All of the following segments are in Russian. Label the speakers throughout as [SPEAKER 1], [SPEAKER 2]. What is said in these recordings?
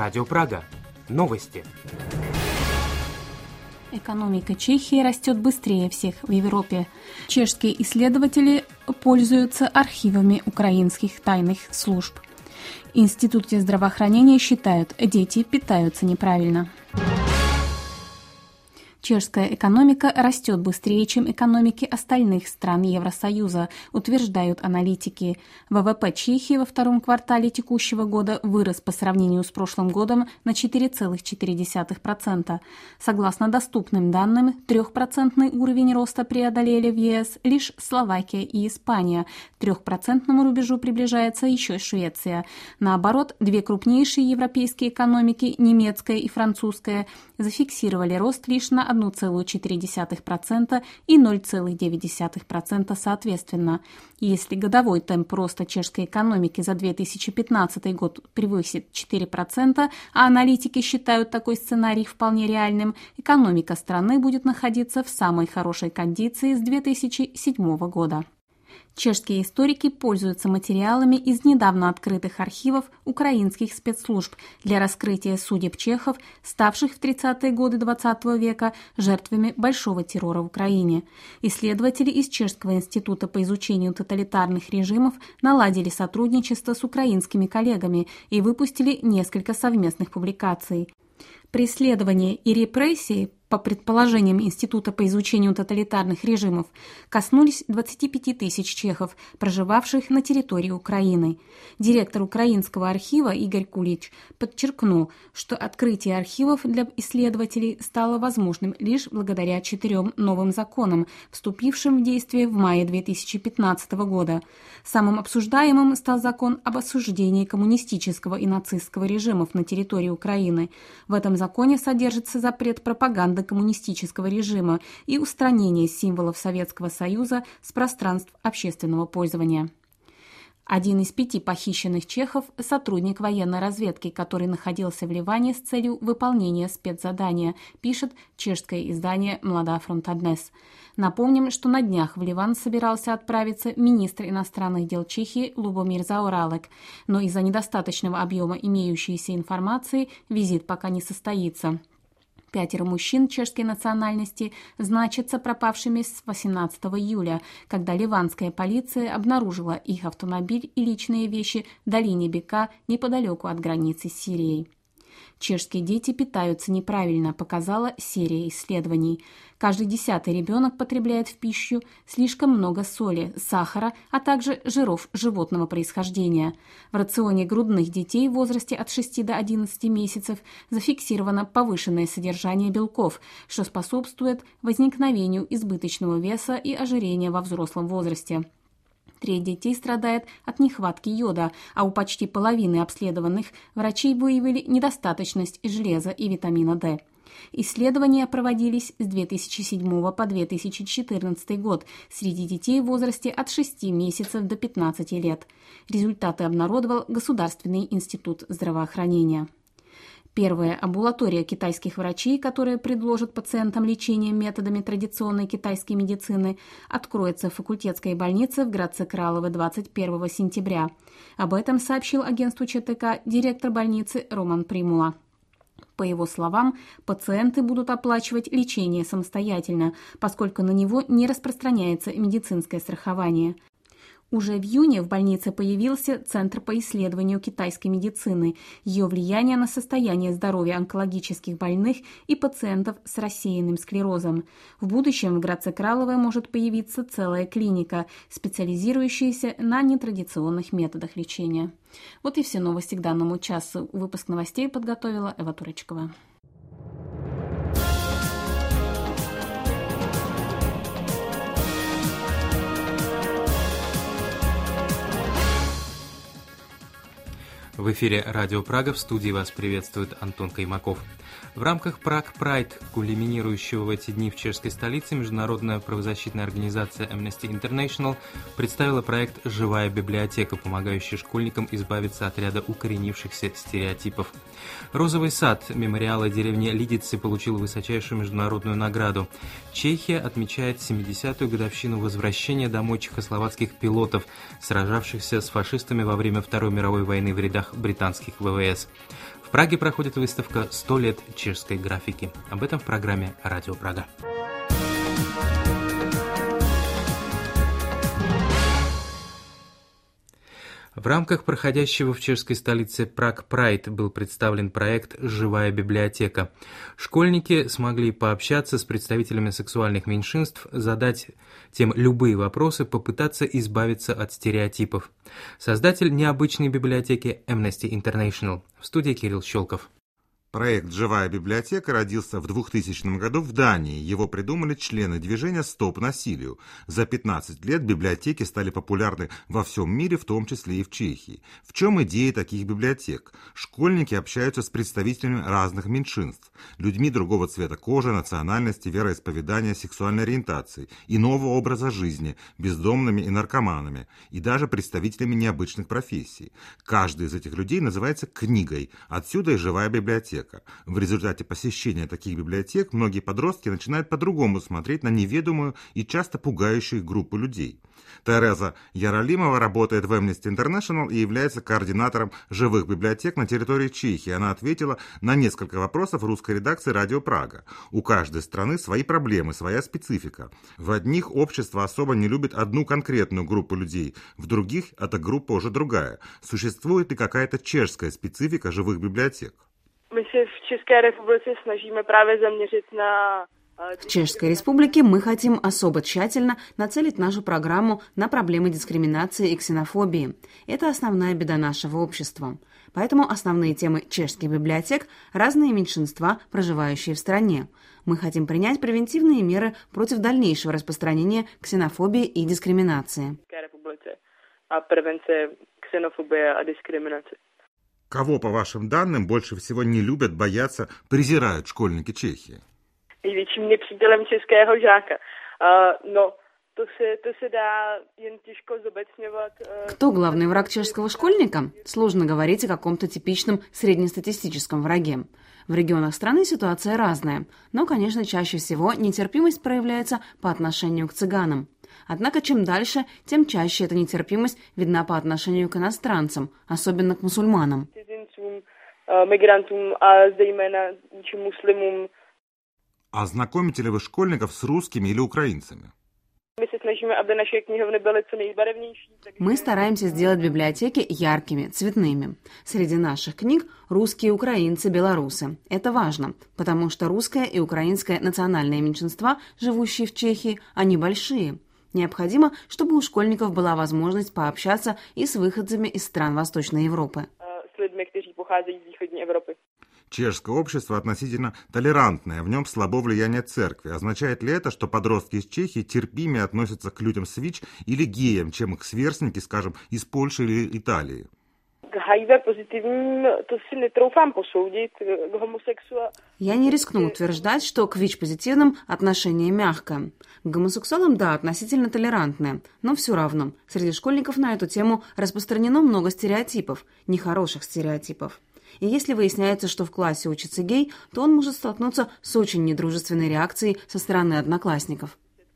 [SPEAKER 1] Радио Прага. Новости.
[SPEAKER 2] Экономика Чехии растет быстрее всех в Европе. Чешские исследователи пользуются архивами украинских тайных служб. Институты здравоохранения считают, дети питаются неправильно. Чешская экономика растет быстрее, чем экономики остальных стран Евросоюза, утверждают аналитики. ВВП Чехии во втором квартале текущего года вырос по сравнению с прошлым годом на 4,4%. Согласно доступным данным, 3% уровень роста преодолели в ЕС лишь Словакия и Испания. К 3% рубежу приближается еще Швеция. Наоборот, две крупнейшие европейские экономики, немецкая и французская, зафиксировали рост лишь на 1,4% и 0,9% соответственно. Если годовой темп роста чешской экономики за 2015 год превысит 4%, а аналитики считают такой сценарий вполне реальным, экономика страны будет находиться в самой хорошей кондиции с 2007 года. Чешские историки пользуются материалами из недавно открытых архивов украинских спецслужб для раскрытия судеб чехов, ставших в 30-е годы XX века жертвами большого террора в Украине. Исследователи из Чешского института по изучению тоталитарных режимов наладили сотрудничество с украинскими коллегами и выпустили несколько совместных публикаций. Преследования и репрессии, по предположениям Института по изучению тоталитарных режимов, коснулись 25 тысяч чехов, проживавших на территории Украины. Директор Украинского архива Игорь Кулич подчеркнул, что открытие архивов для исследователей стало возможным лишь благодаря 4 новым законам, вступившим в действие в мае 2015 года. Самым обсуждаемым стал закон об осуждении коммунистического и нацистского режимов на территории Украины. В этом законе содержится запрет пропаганды коммунистического режима и устранение символов Советского Союза с пространств общественного пользования. Один из 5 похищенных чехов – сотрудник военной разведки, который находился в Ливане с целью выполнения спецзадания, пишет чешское издание «Млада фронта Днес». Напомним, что на днях в Ливан собирался отправиться министр иностранных дел Чехии Любомир Заоралек, но из-за недостаточного объема имеющейся информации визит пока не состоится. 5 мужчин чешской национальности значатся пропавшими с 18 июля, когда ливанская полиция обнаружила их автомобиль и личные вещи в долине Бека неподалеку от границы с Сирией. Чешские дети питаются неправильно, показала серия исследований. Каждый 10-й ребенок потребляет в пищу слишком много соли, сахара, а также жиров животного происхождения. В рационе грудных детей в возрасте от 6 до 11 месяцев зафиксировано повышенное содержание белков, что способствует возникновению избыточного веса и ожирения во взрослом возрасте. Треть детей страдает от нехватки йода, а у почти половины обследованных врачи выявили недостаточность железа и витамина D. Исследования проводились с 2007 по 2014 год среди детей в возрасте от 6 месяцев до 15 лет. Результаты обнародовал Государственный институт здравоохранения. Первая амбулатория китайских врачей, которая предложит пациентам лечение методами традиционной китайской медицины, откроется в факультетской больнице в Градце Кралове 21 сентября. Об этом сообщил агентству ЧТК директор больницы Роман Примула. По его словам, пациенты будут оплачивать лечение самостоятельно, поскольку на него не распространяется медицинское страхование. Уже в июне в больнице появился Центр по исследованию китайской медицины, ее влияние на состояние здоровья онкологических больных и пациентов с рассеянным склерозом. В будущем в Градце Кралове может появиться целая клиника, специализирующаяся на нетрадиционных методах лечения. Вот и все новости к данному часу. Выпуск новостей подготовила Эва Туречкова.
[SPEAKER 1] В эфире Радио Прага, в студии вас приветствует Антон Каймаков. В рамках Prague Pride, кульминирующего в эти дни в чешской столице, международная правозащитная организация Amnesty International представила проект «Живая библиотека», помогающий школьникам избавиться от ряда укоренившихся стереотипов. «Розовый сад» мемориала деревни Лидицы получил высочайшую международную награду. Чехия отмечает 70-ю годовщину возвращения домой чехословацких пилотов, сражавшихся с фашистами во время Второй мировой войны в рядах британских ВВС. В Праге проходит выставка «100 лет чешской графики». Об этом в программе «Радио Прага». В рамках проходящего в чешской столице Prague Pride был представлен проект «Живая библиотека». Школьники смогли пообщаться с представителями сексуальных меньшинств, задать тем любые вопросы, попытаться избавиться от стереотипов. Создатель необычной библиотеки Amnesty International. В студии Кирилл Щелков.
[SPEAKER 3] Проект «Живая библиотека» родился в 2000 году в Дании. Его придумали члены движения «Стоп насилию». За 15 лет библиотеки стали популярны во всем мире, в том числе и в Чехии. В чем идея таких библиотек? Школьники общаются с представителями разных меньшинств, людьми другого цвета кожи, национальности, вероисповедания, сексуальной ориентации, иного образа жизни, бездомными и наркоманами, и даже представителями необычных профессий. Каждый из этих людей называется книгой, отсюда и «Живая библиотека». В результате посещения таких библиотек многие подростки начинают по-другому смотреть на неведомую и часто пугающую группу людей. Тереза Яролимова работает в Amnesty International и является координатором живых библиотек на территории Чехии. Она ответила на несколько вопросов русской редакции «Радио Прага». У каждой страны свои проблемы, своя специфика. В одних общество особо не любит одну конкретную группу людей, в других эта группа уже другая. Существует ли какая-то чешская специфика живых библиотек?
[SPEAKER 4] My se v České republice snažíme právě zaměřit na...
[SPEAKER 2] В Чешской Республике мы хотим особо тщательно нацелить нашу программу на проблемы дискриминации и ксенофобии. Это основная беда нашего общества. Поэтому основные темы чешских библиотек – разные меньшинства, проживающие в стране. Мы хотим принять превентивные меры против дальнейшего распространения ксенофобии и дискриминации.
[SPEAKER 3] Кого, по вашим данным, больше всего не любят, боятся, презирают школьники Чехии?
[SPEAKER 4] Největším nepřítelem českého žáka. To se dá jen těžko zobecňovat.
[SPEAKER 2] Кто главный враг чешского школьника? Сложно говорить о каком-то типичном среднестатистическом враге. В регионах страны ситуация разная, но, конечно, чаще всего нетерпимость проявляется по отношению к цыганам. Однако чем дальше, тем чаще эта нетерпимость видна по отношению к иностранцам, особенно к мусульманам.
[SPEAKER 4] Мигрантам, а зejména муслимам.
[SPEAKER 3] А знакомите ли вы школьников с русскими или украинцами?
[SPEAKER 2] Мы стараемся сделать библиотеки яркими, цветными. Среди наших книг русские, украинцы, белорусы. Это важно, потому что русское и украинское национальные меньшинства, живущие в Чехии, они большие. Необходимо, чтобы у школьников была возможность пообщаться и с выходцами из стран Восточной Европы.
[SPEAKER 3] Чешское общество относительно толерантное, в нем слабо влияние церкви. Означает ли это, что подростки из Чехии терпимее относятся к людям с ВИЧ или геям, чем их сверстники, скажем, из Польши или Италии?
[SPEAKER 2] Я не рискну утверждать, что к ВИЧ-позитивным отношение мягкое. К гомосексуалам, да, относительно толерантное, но все равно. Среди школьников на эту тему распространено много стереотипов, нехороших стереотипов. И если выясняется, что в классе учится гей, то он может столкнуться с очень недружественной реакцией со стороны одноклассников.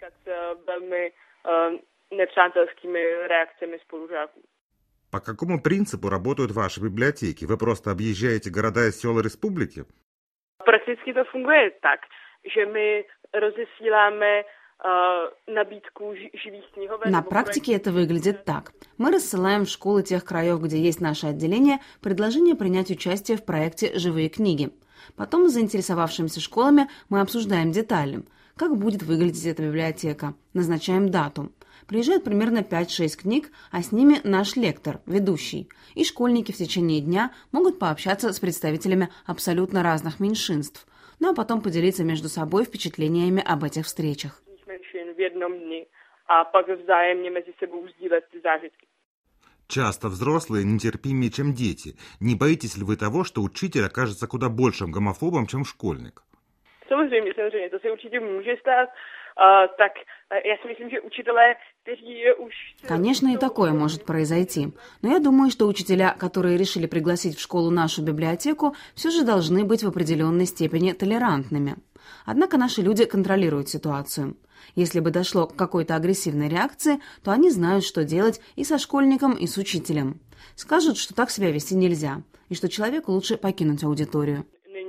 [SPEAKER 3] По какому принципу работают ваши библиотеки? Вы просто объезжаете города и села республики?
[SPEAKER 4] Практически это функционирует так, что мы разъясняем набитку живых книг.
[SPEAKER 2] На практике это выглядит так. Мы рассылаем в школы тех краев, где есть наше отделение, предложение принять участие в проекте «Живые книги». Потом с заинтересовавшимися школами мы обсуждаем детали. Как будет выглядеть эта библиотека? Назначаем дату. Приезжают примерно 5-6 книг, а с ними наш лектор, ведущий. И школьники в течение дня могут пообщаться с представителями абсолютно разных меньшинств. Ну а потом поделиться между собой впечатлениями об этих встречах.
[SPEAKER 4] В jednom dni a pak vzájemně mezi sebou sdílet ty zážitky.
[SPEAKER 3] Часто взрослые нетерпимее, чем дети. Не боитесь ли вы того, что учитель окажется куда большим гомофобом, чем школьник?
[SPEAKER 4] Samozřejmě, to se určitě může stát. Так я si myslím, že učitelé, kteří už...
[SPEAKER 2] Конечно, и такое может произойти. Но я думаю, что учителя, которые решили пригласить в школу нашу библиотеку, все же должны быть в определенной степени толерантными. Однако наши люди контролируют ситуацию. Если бы дошло к какой-то агрессивной реакции, то они знают, что делать и со школьником, и с учителем. Скажут, что так себя вести нельзя.
[SPEAKER 5] и что человеку лучше покинуть аудиторию.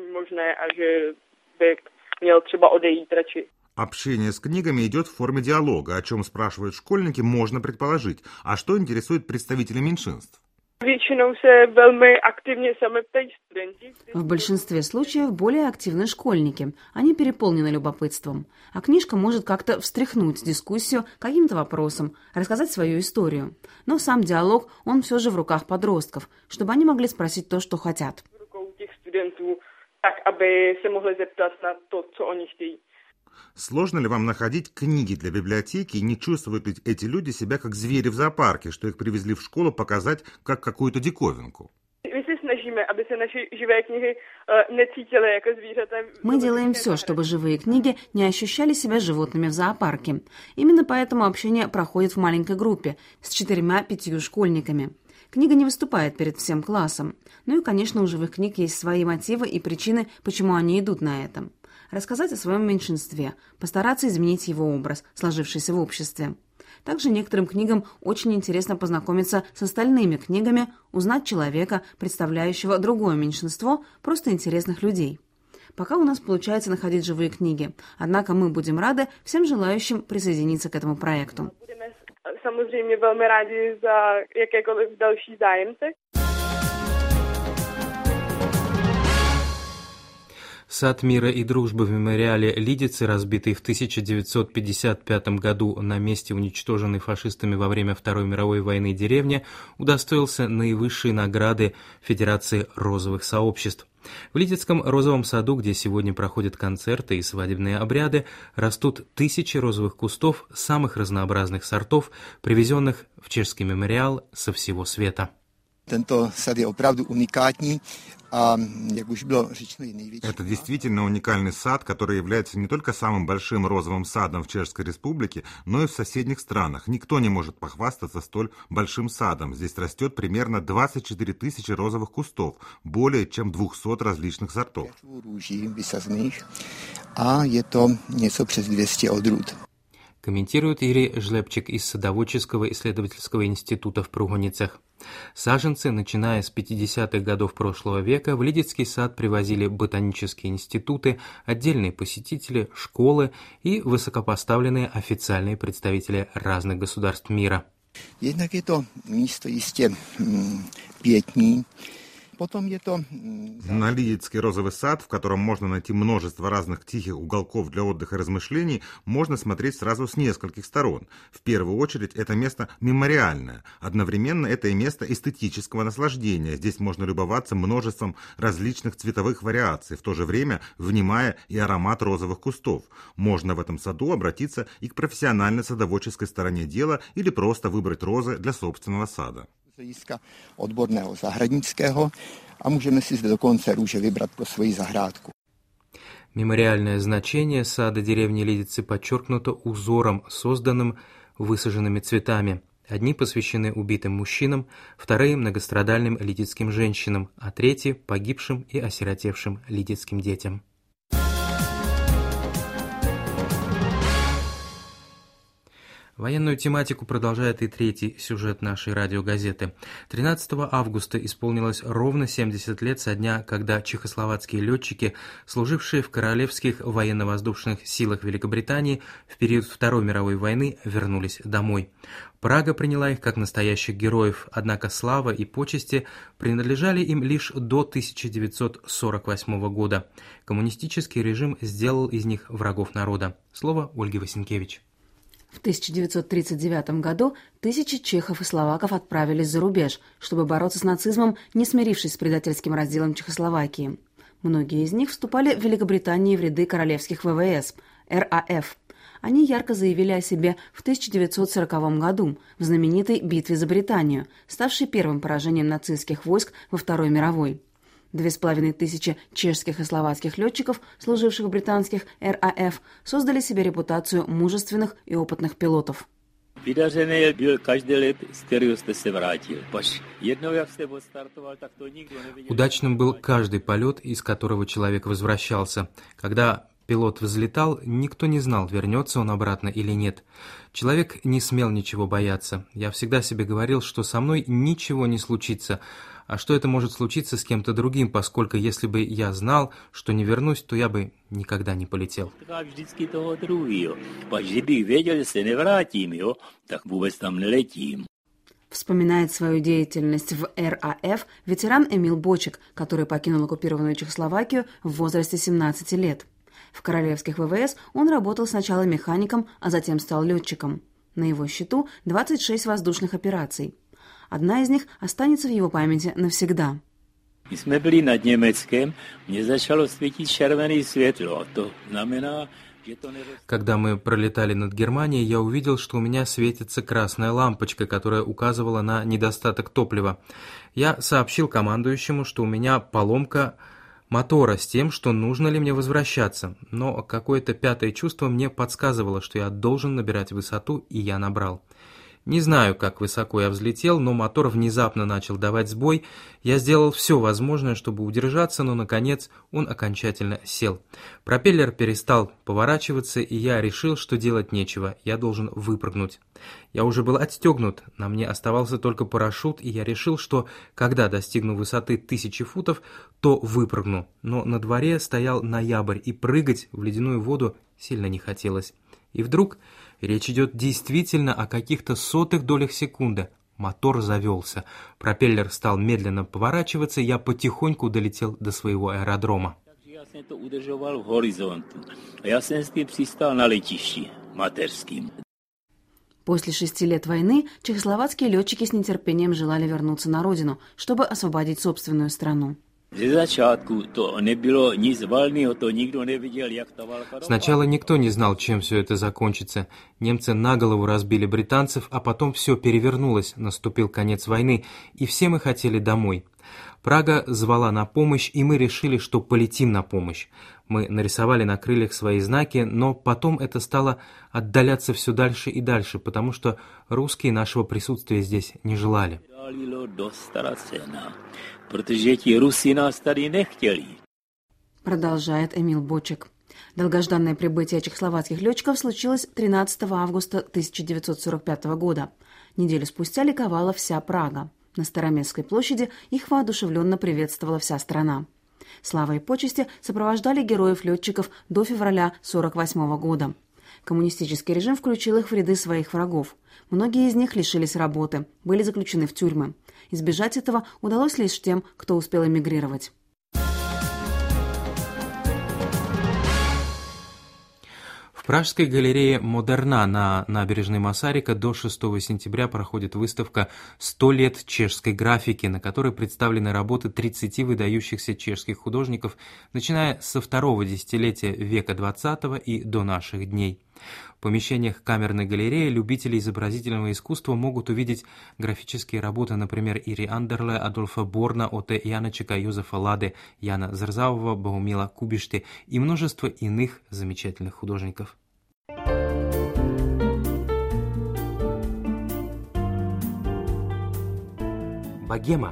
[SPEAKER 3] Общение с книгами идет в форме диалога, о чем спрашивают школьники, можно предположить. А что интересует представителей меньшинств?
[SPEAKER 5] В большинстве случаев более активны школьники. Они переполнены любопытством. А книжка может как-то встряхнуть дискуссию каким-то вопросом, рассказать свою историю. Но сам диалог, он все же в руках подростков, чтобы они могли спросить то, что хотят.
[SPEAKER 3] Сложно ли вам находить книги для библиотеки, и не чувствуют ли эти люди себя как звери в зоопарке, что их привезли в школу показать как какую-то диковинку?
[SPEAKER 5] Мы делаем все, чтобы живые книги не ощущали себя животными в зоопарке. Именно поэтому общение проходит в маленькой группе с 4-5 школьниками. Книга не выступает перед всем классом. Ну и, конечно, у живых книг есть свои мотивы и причины, почему они идут на это. Рассказать о своем меньшинстве, постараться изменить его образ, сложившийся в обществе. Также некоторым книгам очень интересно познакомиться с остальными книгами, узнать человека, представляющего другое меньшинство, просто интересных людей. Пока у нас получается находить живые книги, однако мы будем рады всем желающим присоединиться к этому проекту.
[SPEAKER 4] Samozřejmě velmi rádi za jakékoliv další zájemce.
[SPEAKER 1] Сад мира и дружбы в мемориале Лидицы, разбитый в 1955 году на месте уничтоженной фашистами во время Второй мировой войны деревни, удостоился наивысшей награды Федерации розовых сообществ. В Лидицком розовом саду, где сегодня проходят концерты и свадебные обряды, растут тысячи розовых кустов самых разнообразных сортов, привезенных в чешский мемориал со всего света.
[SPEAKER 6] Tento sad je opravdu unikátní a, jak už bylo řečeno, je největší.
[SPEAKER 3] Это действительно уникальный сад, который является не только самым большим розовым садом в Чешской Республике, но и в соседних странах. Никто не может похвастаться столь большим садом. Здесь растет примерно 24 тысячи розовых кустов, более чем 200 различных сортов.
[SPEAKER 6] Růží vysazených a je to něco přes 200 odrůd.
[SPEAKER 1] Комментирует Ирий Жлепчик из Садоводческого исследовательского института в Пругуницах. Саженцы, начиная с 50-х годов прошлого века, в Лидицкий сад привозили ботанические институты, отдельные посетители, школы и высокопоставленные официальные представители разных государств мира.
[SPEAKER 6] Jednak je to místo jistě pětní.
[SPEAKER 3] На Лидицкий розовый сад, в котором можно найти множество разных тихих уголков для отдыха и размышлений, можно смотреть сразу с нескольких сторон. В первую очередь, это место мемориальное. Одновременно это и место эстетического наслаждения. Здесь можно любоваться множеством различных цветовых вариаций, в то же время внимая и аромат розовых кустов. Можно в этом саду обратиться и к профессиональной садоводческой стороне дела или просто выбрать розы для собственного сада.
[SPEAKER 6] Odborného zahradnického a můžeme si zde dokonce růže vybrat pro svoji zahrádku.
[SPEAKER 1] Мемориальное значение сада деревни Лидицы подчеркнуто узором, созданным высаженными цветами. Одни посвящены убитым мужчинам, вторые – многострадальным лидицким женщинам, а третьи – погибшим и осиротевшим лидицким детям. Военную тематику продолжает и третий сюжет нашей радиогазеты. 13 августа исполнилось ровно 70 лет со дня, когда чехословацкие летчики, служившие в Королевских военно-воздушных силах Великобритании в период Второй мировой войны, вернулись домой. Прага приняла их как настоящих героев, однако слава и почести принадлежали им лишь до 1948 года. Коммунистический режим сделал из них врагов народа. Слово Ольги Васенкевич.
[SPEAKER 5] В 1939 году тысячи чехов и словаков отправились за рубеж, чтобы бороться с нацизмом, не смирившись с предательским разделом Чехословакии. Многие из них вступали в Великобритании в ряды королевских ВВС, РАФ. Они ярко заявили о себе в 1940 году в знаменитой битве за Британию, ставшей первым поражением нацистских войск во Второй мировой. 2500 чешских и словацких летчиков, служивших в британских РАФ, создали себе репутацию мужественных и опытных пилотов.
[SPEAKER 7] Vydařený byl každý let, z kterého jste se vrátil. Jednou, jak jste odstartoval, tak to nikdo neviděl.
[SPEAKER 1] Удачным был каждый полет, из которого человек возвращался. Когда пилот взлетал, никто не знал, вернется он обратно или нет. Человек не смел ничего бояться. Я всегда себе говорил, что со мной ничего не случится. А что это может случиться с кем-то другим, поскольку если бы я знал, что не вернусь, то я бы никогда не полетел.
[SPEAKER 5] Вспоминает свою деятельность в РАФ ветеран Эмил Бочек, который покинул оккупированную Чехословакию в возрасте 17 лет. В королевских ВВС он работал сначала механиком, а затем стал летчиком. На его счету 26 воздушных операций. Одна из них останется в его памяти навсегда.
[SPEAKER 7] Když jsme byli nad Německem, mně začalo svítit červené světlo. To znamená, že to
[SPEAKER 1] Когда мы пролетали над Германией, я увидел, что у меня светится красная лампочка, которая указывала на недостаток топлива. Я сообщил командующему, что у меня поломка мотора с тем, что нужно ли мне возвращаться. Но какое-то пятое чувство мне подсказывало, что я должен набирать высоту, и я набрал. Не знаю, как высоко я взлетел, но мотор внезапно начал давать сбой. Я сделал все возможное, чтобы удержаться, но, наконец, он окончательно сел. Пропеллер перестал поворачиваться, и я решил, что делать нечего, я должен выпрыгнуть. Я уже был отстегнут, на мне оставался только парашют, и я решил, что, когда достигну высоты 1000 футов, то выпрыгну. Но на дворе стоял ноябрь, и прыгать в ледяную воду сильно не хотелось. И вдруг речь идет действительно о каких-то сотых долях секунды. Мотор завелся, пропеллер стал медленно поворачиваться, и я потихоньку долетел до своего аэродрома.
[SPEAKER 7] Já jsem to udržoval v horizontu. A já jsem s tím přistál na letišti mateřským.
[SPEAKER 5] После 6 лет войны чехословацкие летчики с нетерпением желали вернуться на родину, чтобы освободить собственную страну.
[SPEAKER 1] Сначала никто не знал, чем все это закончится. Немцы на голову разбили британцев, а потом все перевернулось, наступил конец войны, и все мы хотели домой. Прага звала на помощь, и мы решили, что полетим на помощь. Мы нарисовали на крыльях свои знаки, но потом это стало отдаляться все дальше и дальше, потому что русские нашего присутствия здесь не желали.
[SPEAKER 5] Продолжает Эмил Бочек. Долгожданное прибытие чехословацких летчиков случилось 13 августа 1945 года. Неделю спустя ликовала вся Прага. На Староместской площади их воодушевленно приветствовала вся страна. Слава и почести сопровождали героев-летчиков до февраля 1948 года. Коммунистический режим включил их в ряды своих врагов. Многие из них лишились работы, были заключены в тюрьмы. Избежать этого удалось лишь тем, кто успел эмигрировать.
[SPEAKER 1] В Пражской галерее «Модерна» на набережной Масарика до 6 сентября проходит выставка «100 лет чешской графики», на которой представлены работы 30 выдающихся чешских художников, начиная со второго десятилетия века XX и до наших дней. В помещениях камерной галереи любители изобразительного искусства могут увидеть графические работы, например, Ири Андерле, Адольфа Борна, Оте Яночека, Йозефа Ладе, Яна Зарзавова, Баумила Кубиште и множество иных замечательных художников. Богема.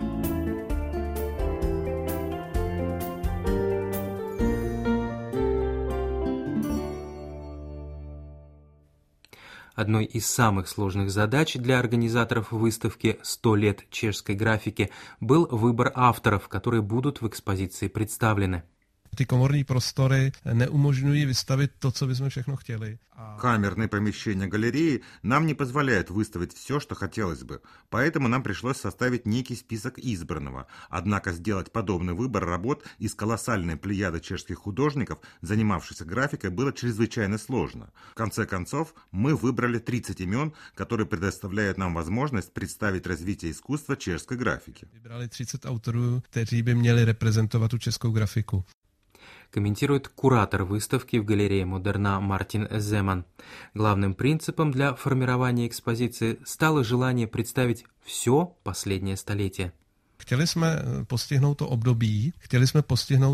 [SPEAKER 1] Одной из самых сложных задач для организаторов выставки «100 лет чешской графики» был выбор авторов, которые будут в экспозиции представлены.
[SPEAKER 8] Ty komorní prostory neumožňují vystavit to, co bychom všechno chtěli.
[SPEAKER 3] Камерные помещения галереи нам не позволяют выставить все, что хотелось бы, поэтому нам пришлось составить некий список избранного. Однако сделать подобный выбор работ из колоссальной плеяды чешских художников, занимавшихся графикой, было чрезвычайно сложно. В конце концов, мы выбрали 30 имен, которые предоставляют нам возможность представить развитие искусства чешской графики.
[SPEAKER 8] Vybrali 30 autorů, kteří by měli reprezentovat tu českou grafiku.
[SPEAKER 1] Комментирует куратор выставки в галерее «Модерна» Мартин Земан. Главным принципом для формирования экспозиции стало желание представить все последнее столетие.
[SPEAKER 8] Chtěli jsme postihnout to období, chtěli jsme postihnout i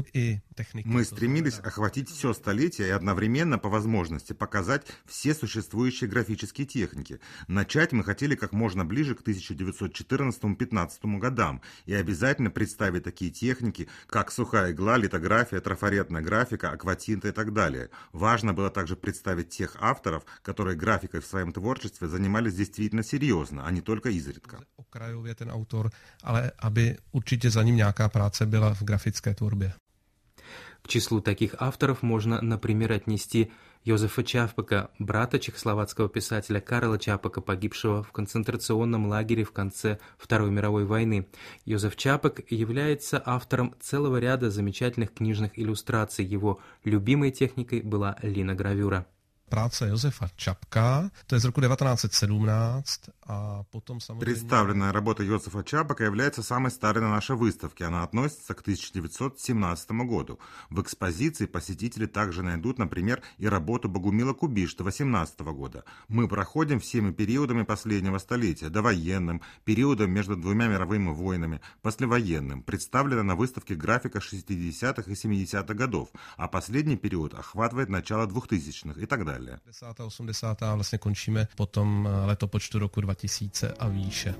[SPEAKER 3] Мы стремились охватить все столетие и одновременно, по возможности, показать все существующие графические техники. Начать мы хотели как можно ближе к 1914-15 годам и обязательно представить такие техники, как сухая игла, литография, трафаретная графика, акватинта и так далее. Важно было также представить тех авторов, которые графикой в своем творчестве занимались действительно серьезно, а не только изредка.
[SPEAKER 8] Okrajově ten autor, ale aby určitě za ním nějaká práce byla v grafické tvorbě.
[SPEAKER 1] К числу таких авторов можно, например, отнести Йозефа Чапека, брата чехословацкого писателя Карла Чапека, погибшего в концентрационном лагере в конце Второй мировой войны. Йозеф Чапек является автором целого ряда замечательных книжных иллюстраций. Его любимой техникой была линогравюра.
[SPEAKER 8] Práce Josefa Čapka, to je z roku 1917, a potom samozřejmě...
[SPEAKER 3] Представленная работа Йозефа Чапека является самой старой на нашей выставке. Она относится к 1917 году. В экспозиции посетители также найдут, например, и работу Богумила Кубишта 18 года. Мы проходим всеми периодами последнего столетия, довоенным, периодом между двумя мировыми войнами, послевоенным. Представлена на выставке графика 60-х и 70-х годов, а последний период охватывает начало 2000-х и так далее.
[SPEAKER 8] 10. 80. a vlastně končíme potom letopočtu roku 2000 a výše.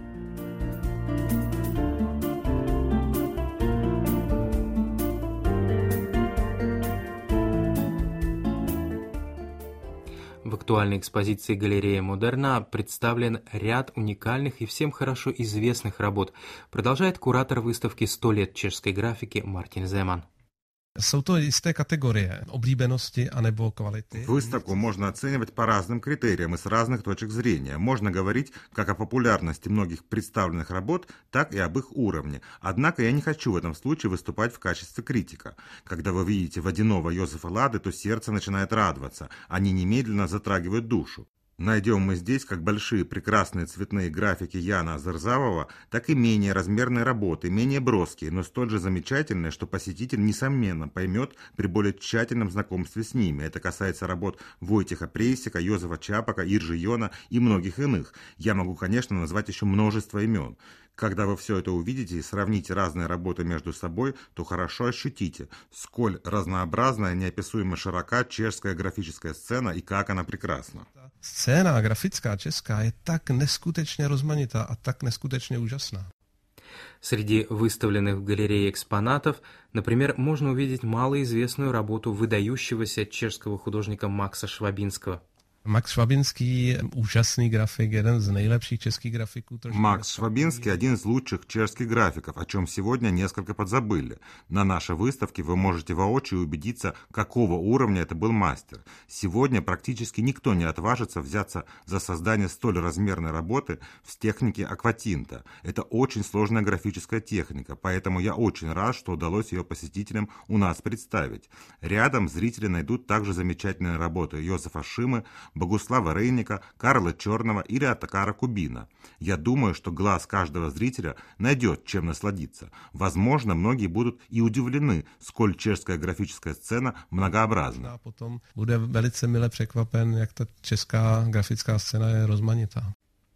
[SPEAKER 1] В актуальной экспозиции галереи «Модерна» представлен ряд уникальных и всем хорошо известных работ, продолжает куратор выставки «100 лет чешской графики» Мартин Земан.
[SPEAKER 8] Jsou to jisté kategorie oblíbenosti anebo kvality.
[SPEAKER 3] Выставку можно оценивать по разным критериям и с разных точек зрения. Можно говорить как о популярности многих представленных работ, так и об их уровне. Однако я не хочу в этом случае выступать в качестве критика. Когда вы видите водяного Йозефа Лады, то сердце начинает радоваться. Они немедленно затрагивают душу. Найдем мы здесь как большие прекрасные цветные графики Яна Азерзавова, так и менее размерные работы, менее броские, но столь же замечательные, что посетитель несомненно поймет при более тщательном знакомстве с ними. Это касается работ Войтеха Прейсика, Йозефа Чапека, Иржи Йона и многих иных. Я могу, конечно, назвать еще множество имен. Когда вы все это увидите и сравните разные работы между собой, то хорошо ощутите, сколь разнообразная, неописуемо широка чешская графическая сцена и как она прекрасна.
[SPEAKER 8] Scéna grafická česká je tak neskutečně rozmanitá a tak neskutečně úžasná.
[SPEAKER 1] Среди выставленных в галерее экспонатов, например, можно увидеть малоизвестную работу выдающегося чешского художника Макса Švabinského.
[SPEAKER 8] Max Švabinský, úžasný grafik, jeden z nejlepších českých grafiků.
[SPEAKER 3] Макс Швабинский – один из лучших чешских графиков, о чем сегодня несколько подзабыли. На нашей выставке вы можете воочию убедиться, какого уровня это был мастер. Сегодня практически никто не отважится взяться за создание столь размерной работы в технике акватинта. Это очень сложная графическая техника, поэтому я очень рад, что удалось ее посетителям у нас представить. Рядом зрители найдут также замечательные работы Йозефа Шимы, Богуслава Рейника, Карла Черного или Атакара Кубина. Я думаю, что глаз каждого зрителя найдет, чем насладиться. Возможно, многие будут и удивлены, сколь чешская графическая сцена многообразна.
[SPEAKER 8] A potom bude velice mile překvapen, jak ta česká grafická scéna je rozmanitá.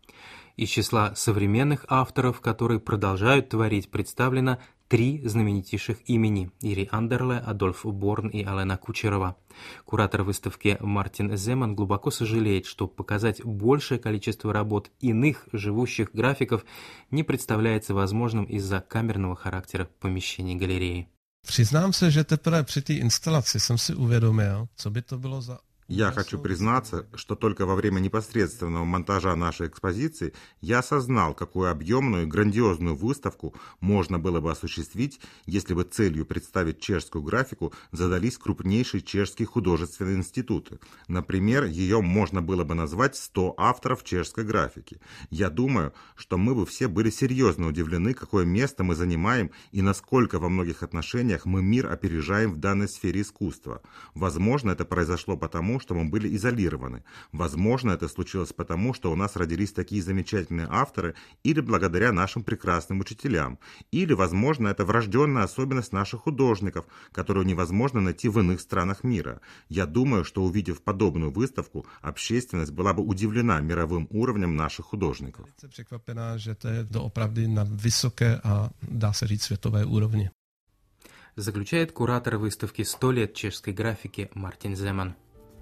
[SPEAKER 1] Из числа современных авторов, которые продолжают творить, представлено 3 знаменитейших имени – Ири Андерле, Адольф Борн и Алена Кучерова. Куратор выставки Мартин Земан глубоко сожалеет, что показать большее количество работ иных живущих графиков не представляется возможным из-за камерного характера помещений галереи.
[SPEAKER 8] Přiznám se, že teprve při té instalaci jsem si uvědomil, co by to bylo za...
[SPEAKER 3] Я хочу признаться, что только во время непосредственного монтажа нашей экспозиции я осознал, какую объемную и грандиозную выставку можно было бы осуществить, если бы целью представить чешскую графику задались крупнейшие чешские художественные институты. Например, ее можно было бы назвать 100 авторов чешской графики. Я думаю, что мы бы все были серьезно удивлены, какое место мы занимаем и насколько во многих отношениях мы мир опережаем в данной сфере искусства. Возможно, это произошло потому, что мы были изолированы. Возможно, это случилось потому, что у нас родились такие замечательные авторы, или благодаря нашим прекрасным учителям, или, возможно, это врожденная особенность наших художников, которую невозможно найти в иных странах мира. Я думаю, что, увидев подобную выставку, общественность была бы удивлена мировым уровнем наших художников.
[SPEAKER 8] Překvapená, že to je doopravdy na vysoké a dá se říct světové úrovni.
[SPEAKER 1] заключает куратор выставки «100 лет чешской графики» Мартин Земан.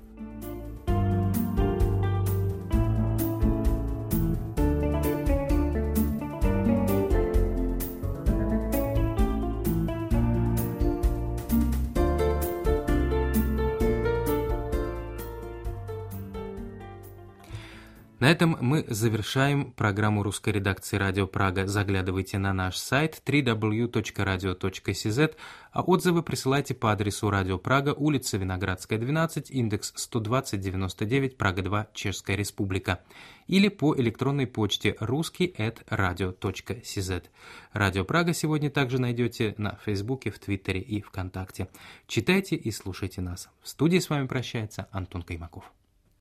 [SPEAKER 1] На этом мы завершаем программу русской редакции «Радио Прага». Заглядывайте на наш сайт www.radio.cz, а отзывы присылайте по адресу Радио Прага, улица Виноградская, 12, индекс 12099, Прага 2, Чешская Республика, или по электронной почте ruski@radio.cz. Радио Прага сегодня также найдете на Фейсбуке, в Твиттере и ВКонтакте. Читайте и слушайте нас. В студии с вами прощается Антон Каймаков.